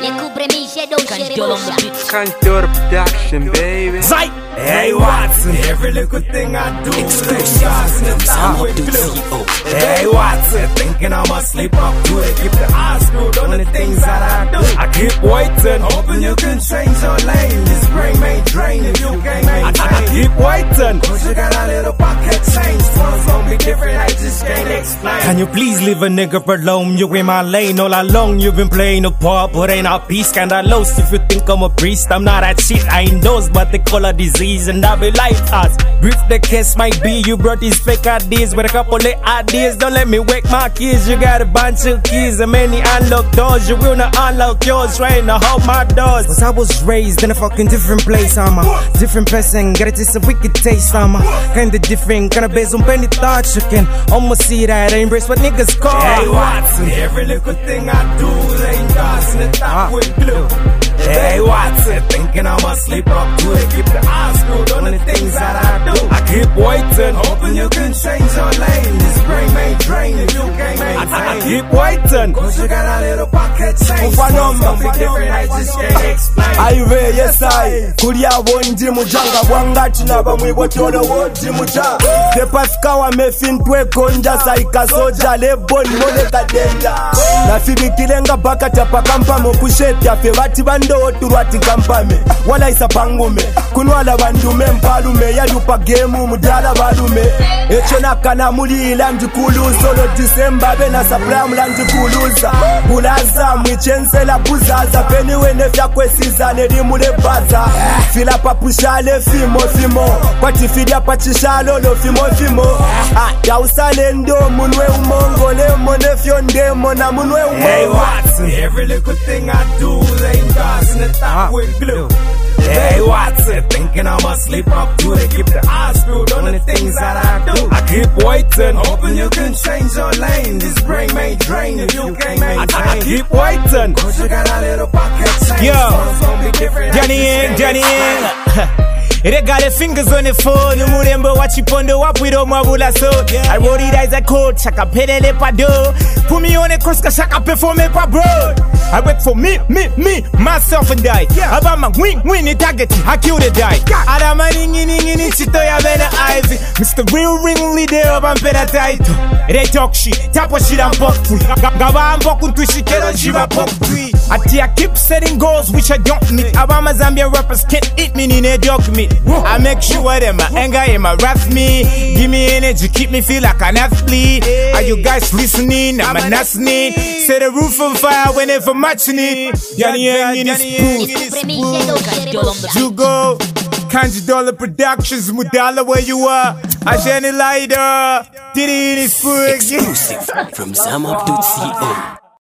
Kantor production, baby. Zai! Hey Watson, every little thing I do, Hey Watson, thinking I'ma sleep up to it. Keep the eyes screwed on the things that I do. I keep waiting, hoping you can change your lane. This brain may drain if you can't maintain. I keep waiting, cause you got a little pocket change. Tomorrow's gonna be different, I just can't explain. Can you please leave a nigga alone? You in my lane all along. You've been playing a part, but ain't a piece. Scandalous if you think I'm a priest. I'm not that shit, I ain't those, but they call a disease. And I be like us. Brief the case might be, you brought these fake ideas with a couple of ideas. Don't let me wake my kids. You got a bunch of keys and many unlocked doors. You will not unlock yours, trying to hold my doors. Cause I was raised in a fucking different place. I'm a different person, got it just a wicked taste. I'm a kinda different, kinda based on many thoughts. You can almost see that I embrace what niggas call. Hey Watson, every little thing I do, laying dots in the top with glue. Hey Watson, thinking I'ma sleep up to it. Keep the eyes screwed on the things that I do. I keep waiting, hoping you can change your lane. This brain may drain if you can't maintain. I keep waiting, cause you got a little pocket change. Something different, I just can't explain. Aive yes I kulia wondi mujanga bwangati naba mwibotolo wondi muja Depaska wa mefintwe konja saika soja leboni moleka denda na fibikilenga baka tapakampa mokusheti afe bati bando oturwati kampame wala isa pangume kunwala bandume mpalume yalupa gemu mudala balume echo nakana mulila mjikulu solo December bena supply mlanji kuluza bulaza mwichensela buzaza peniwe nefya kwesiza nelimule baza fila papushale fimo kwati fidia pachishalo lo fimo ya usale ndo munwe umongole monefyo ndemo na munwe umongo. Hey Watson, every little thing I do, laying dots in the top with glue. Hey Watson, thinking I'ma sleep up to it. Keep the eyes screwed on the things that I do. I keep waiting, hoping you can change your lane. This brain may drain if you can't maintain. I keep waiting, cause you got a little pocket change. Yo, Johnny. They got their fingers on the phone. Murembo wachipondo wapwiro mabula so. I roll it as a code. Shaka pedele pado. Put me on a cross, shaka perform it pa bro. I work for me, myself and die. About my win it target. I kill the die. Adama ningini chito ya bena Ivy. Mr. Real ring leader of Ampera title. They talk shit, tap what shit I'm pop free. Gaba I'm poking to shit, kero shiva pop free. I keep setting goals which I don't meet. Abama Zambian rappers can't eat me in a dog meat. I make sure that my anger and my wrath me. Give me energy, keep me feel like an athlete. Are you guys listening? I'm a listening. Set the roof on fire whenever matching it. Yanni in his booth. Jugo, $100 Productions, Mudala where you are. Ajani Lighter, Diddy in his foot. Exclusive from Zama.co.